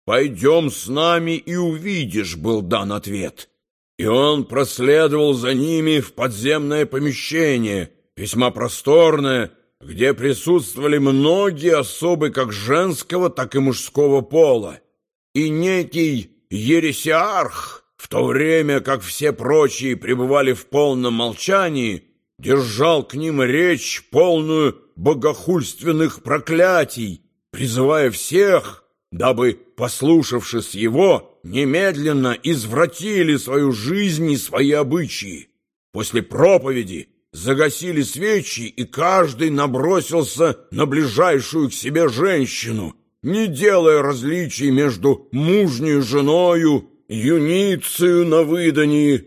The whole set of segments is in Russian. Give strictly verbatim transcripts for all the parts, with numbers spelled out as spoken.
«Пойдем с нами и увидишь», — был дан ответ. И он проследовал за ними в подземное помещение, весьма просторное, где присутствовали многие особы как женского, так и мужского пола. И некий ересиарх, в то время как все прочие пребывали в полном молчании, держал к ним речь, полную богохульственных проклятий, призывая всех, дабы, послушавшись его, немедленно извратили свою жизнь и свои обычаи. После проповеди загасили свечи, и каждый набросился на ближайшую к себе женщину, не делая различий между мужнею женою, юницею на выдании,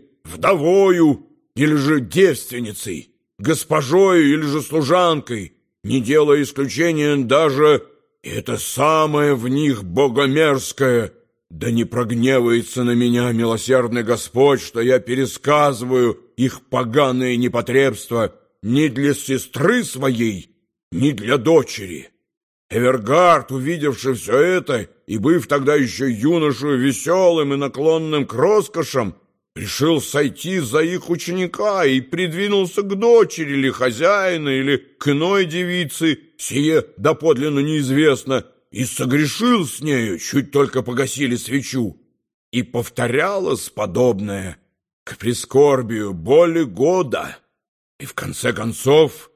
вдовою или же девственницей, госпожою или же служанкой, не делая исключения даже, и это самое в них богомерзкое. Да не прогневается на меня милосердный Господь, что я пересказываю их поганые непотребства ни для сестры своей, ни для дочери. Эвергард, увидевший все это и быв тогда еще юношей веселым и наклонным к роскошам, решил сойти за их ученика и придвинулся к дочери или хозяина, или к иной девице, сие доподлинно неизвестно, и согрешил с нею, чуть только погасили свечу. И повторялось подобное к прискорбию более года. И в конце концов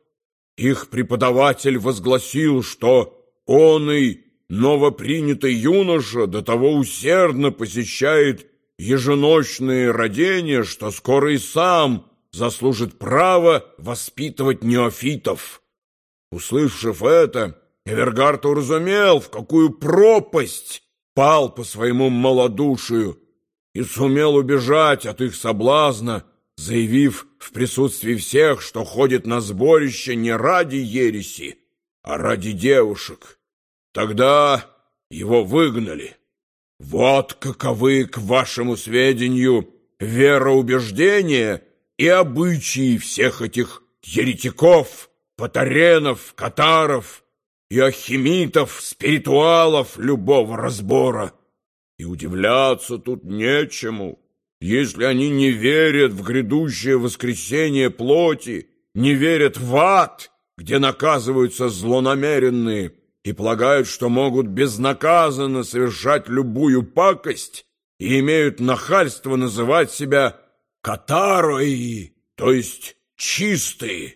их преподаватель возгласил, что он и новопринятый юноша до того усердно посещает еженочные родения, что скоро и сам заслужит право воспитывать неофитов. Услышав это, Эвергард уразумел, в какую пропасть пал по своему малодушию, и сумел убежать от их соблазна, заявив в присутствии всех, что ходит на сборище не ради ереси, а ради девушек. Тогда его выгнали. Вот каковы, к вашему сведению, вероубеждения и обычаи всех этих еретиков, патаренов, катаров и ахимитов, спиритуалов любого разбора. И удивляться тут нечему, если они не верят в грядущее воскресение плоти, не верят в ад, где наказываются злонамеренные, и полагают, что могут безнаказанно совершать любую пакость, и имеют нахальство называть себя катарой, то есть чистые.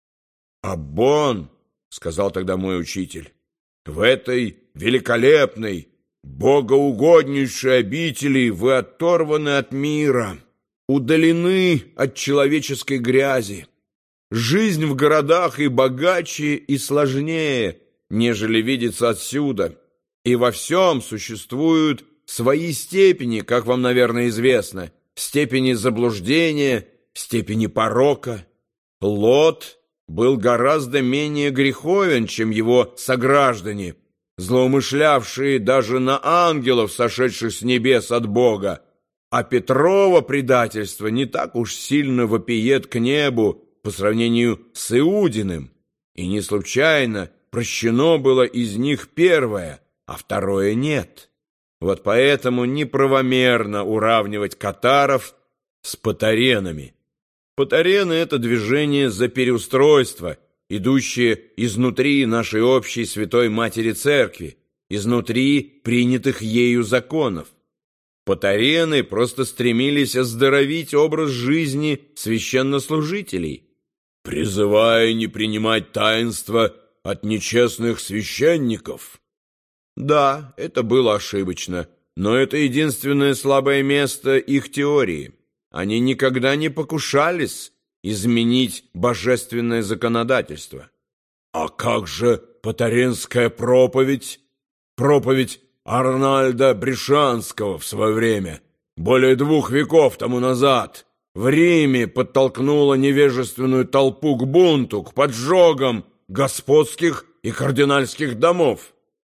«Аббон», — сказал тогда мой учитель, — «в этой великолепной, богоугоднейшей обители вы оторваны от мира, удалены от человеческой грязи. Жизнь в городах и богаче, и сложнее, нежели видится отсюда, и во всем существуют свои степени, как вам, наверное, известно, степени заблуждения, степени порока. Лот был гораздо менее греховен, чем его сограждане, злоумышлявшие даже на ангелов, сошедших с небес от Бога, а Петрова предательство не так уж сильно вопиет к небу по сравнению с Иудиным, и не случайно прощено было из них первое, а второе нет. Вот поэтому неправомерно уравнивать катаров с патаренами. Патарены — это движение за переустройство, идущее изнутри нашей общей Святой Матери Церкви, изнутри принятых ею законов. Патарены просто стремились оздоровить образ жизни священнослужителей, призывая не принимать таинства от нечестных священников. Да, это было ошибочно, но это единственное слабое место их теории. Они никогда не покушались изменить божественное законодательство. А как же патаренская проповедь? Проповедь Арнольда Брешанского в свое время, более двух веков тому назад, в Риме подтолкнула невежественную толпу к бунту, к поджогам господских и кардинальских домов.